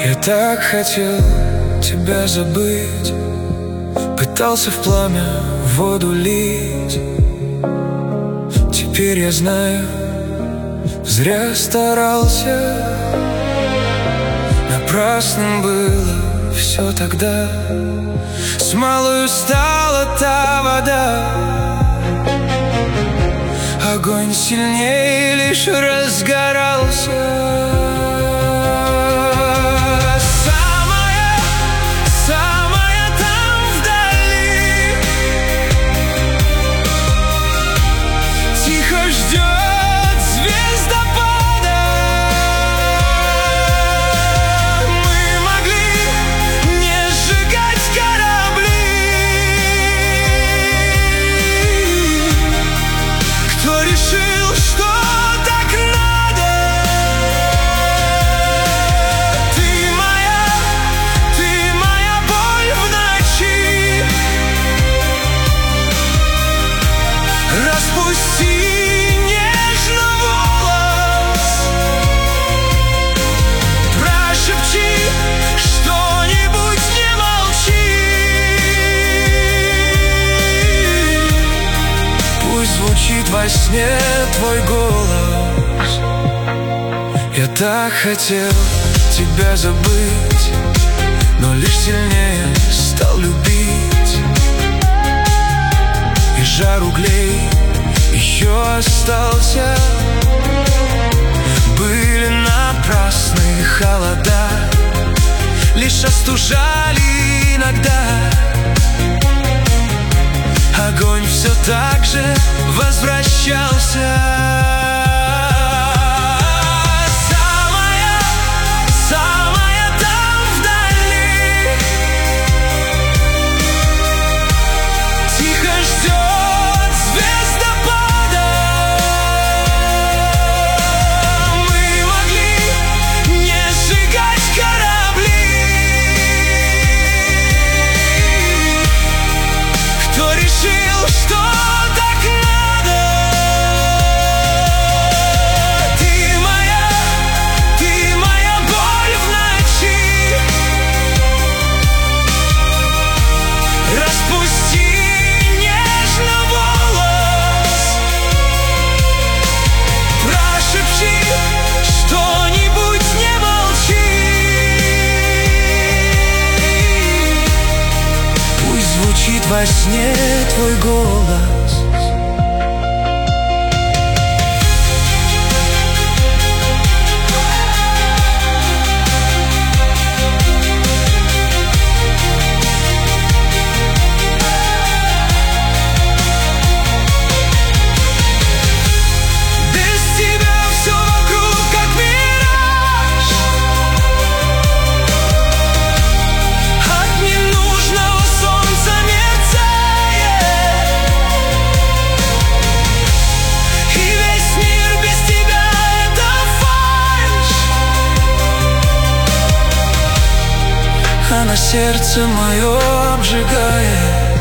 Я так хотел тебя забыть, пытался в пламя воду лить. Теперь я знаю, зря старался. Напрасным было все тогда. Смолою стала та вода. Огонь сильнее лишь разгорался. Распусти нежно волос, прошепчи что-нибудь, не молчи. Пусть звучит во сне твой голос. Я так хотел тебя забыть, но лишь сильнее стал любить. И жар углей еще остался. Были напрасные холода, лишь остужали иногда. Огонь все так же возвращался. Во сне твой голос. Она сердце мое обжигает.